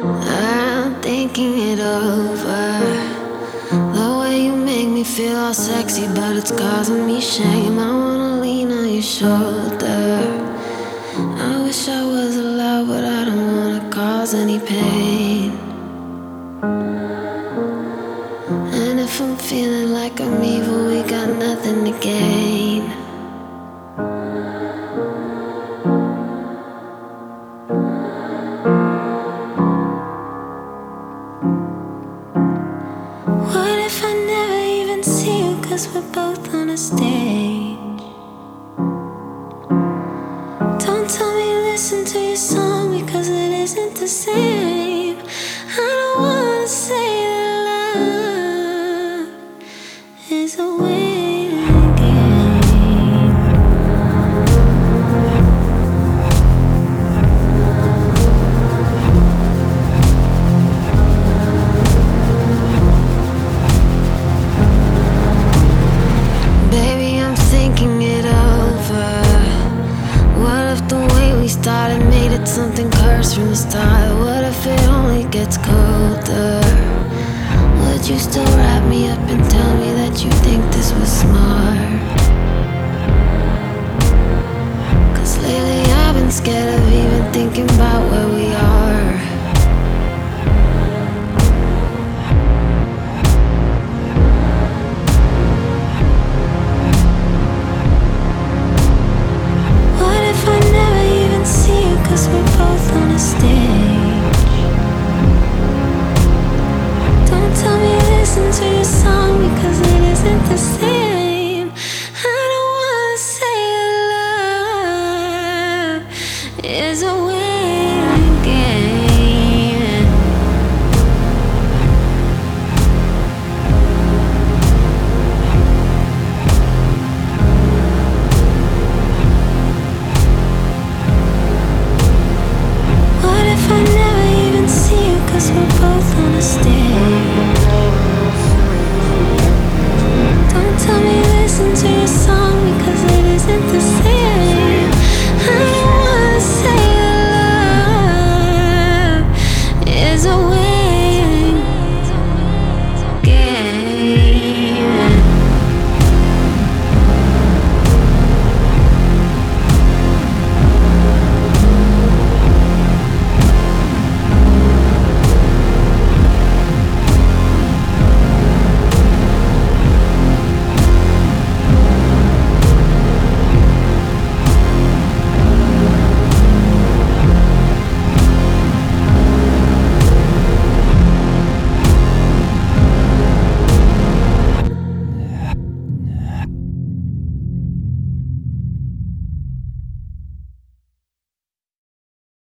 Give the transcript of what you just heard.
I'm thinking it over. The way you make me feel all sexy, but it's causing me shame. I wanna lean on your shoulder. I wish I was allowed, but I don't wanna cause any pain. And if I'm feeling like I'm evil, we got nothing to gain. What if I never even see you, 'cause we're both on a stage? Don't tell me listen to your song, because it isn't the same. I don't wanna say that love is a waiting game. Baby, I'm thinking it over. What if the way we started made it something cursed from the start? What if it only gets colder? Would you still wrap me up and tell me that you think this was smart? 'Cause lately I've been scared of even thinking about